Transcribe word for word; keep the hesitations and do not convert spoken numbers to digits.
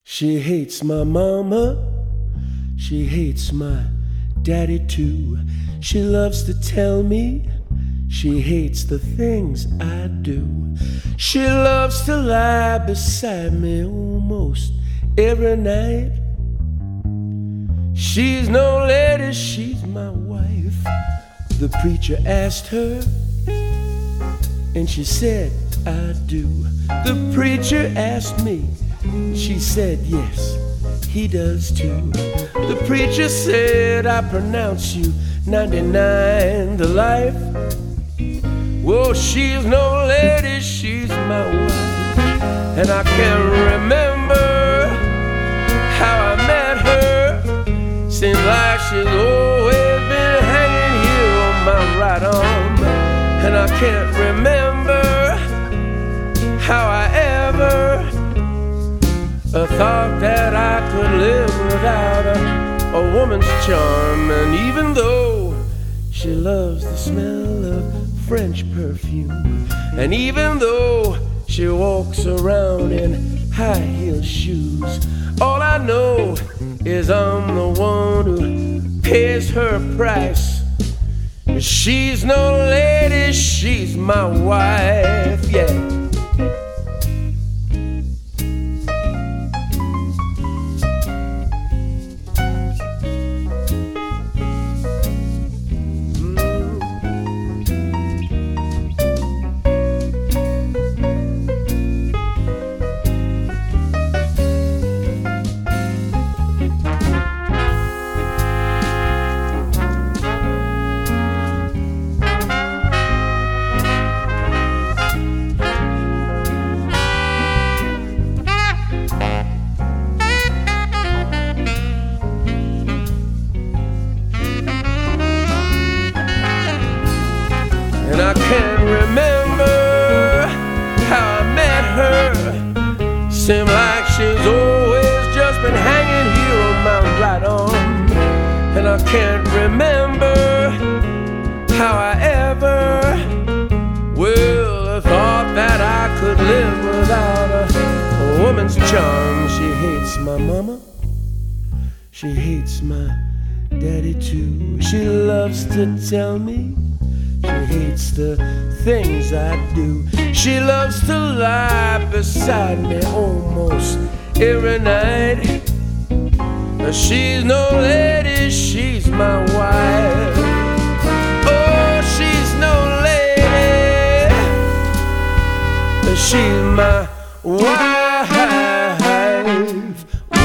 She hates my mama, she hates my daddy too. She loves to tell me she hates the things I do. She loves to lie beside me almost every night. She's no lady, she's my wife. The preacher asked her, and she said, I do. The preacher asked me, she said, yes, he does too. The preacher said, I pronounce you ninety-nine to life. Well, she's no lady, she's my wife. And I can't remember how I met her. Seems like she's always been hanging here on my right arm. And I can't remember how I ever I thought that I could live without a, a woman's charm. And even though she loves the smell of French perfume, and even though she walks around in high-heel shoes, all I know is I'm the one who pays her price. She's no lady, she's my wife, yeah. And I can't remember how I met her. Seems like she's always just been hanging here on my right arm. And I can't remember how I ever, well, thought that I could live without a, a woman's charm. She hates my mama, she hates my daddy too. She loves to tell me she hates the things I do. She loves to lie beside me almost every night. She's no lady, she's my wife. Oh, she's no lady, she's my wife.